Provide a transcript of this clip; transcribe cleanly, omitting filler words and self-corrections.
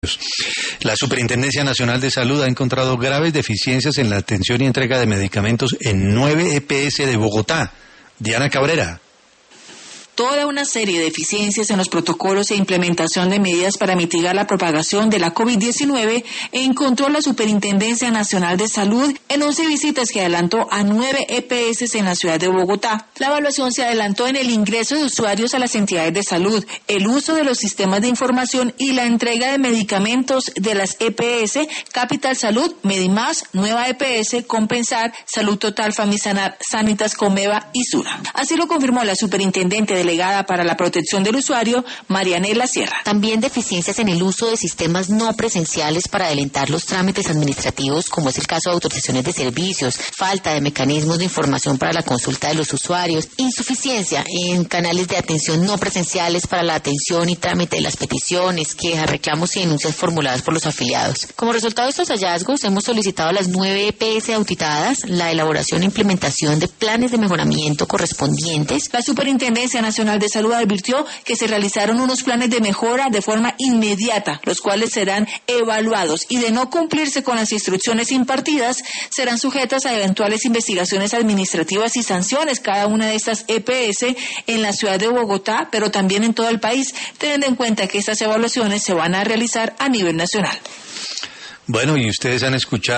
La Superintendencia Nacional de Salud ha encontrado graves deficiencias en la atención y entrega de medicamentos en 9 EPS de Bogotá. Diana Cabrera. Toda una serie de deficiencias en los protocolos e implementación de medidas para mitigar la propagación de la COVID-19 encontró la Superintendencia Nacional de Salud en 11 visitas que adelantó a 9 EPS en la ciudad de Bogotá. La evaluación se adelantó en el ingreso de usuarios a las entidades de salud, el uso de los sistemas de información y la entrega de medicamentos de las EPS, Capital Salud, Medimás, Nueva EPS, Compensar, Salud Total, Famisanar, Sanitas, Comeva y Sura. Así lo confirmó la superintendente delegada para la protección del usuario, Marianela Sierra. También deficiencias en el uso de sistemas no presenciales para adelantar los trámites administrativos, como es el caso de autorizaciones de servicios, falta de mecanismos de información para la consulta de los usuarios, insuficiencia en canales de atención no presenciales para la atención y trámite de las peticiones, quejas, reclamos y denuncias formuladas por los afiliados. Como resultado de estos hallazgos, hemos solicitado a las 9 EPS auditadas la elaboración e implementación de planes de mejoramiento correspondientes. La Superintendencia Nacional de Salud advirtió que se realizaron unos planes de mejora de forma inmediata, los cuales serán evaluados y de no cumplirse con las instrucciones impartidas, serán sujetas a eventuales investigaciones administrativas y sanciones cada una de estas EPS en la ciudad de Bogotá, pero también en todo el país, teniendo en cuenta que estas evaluaciones se van a realizar a nivel nacional. Bueno, y ustedes han escuchado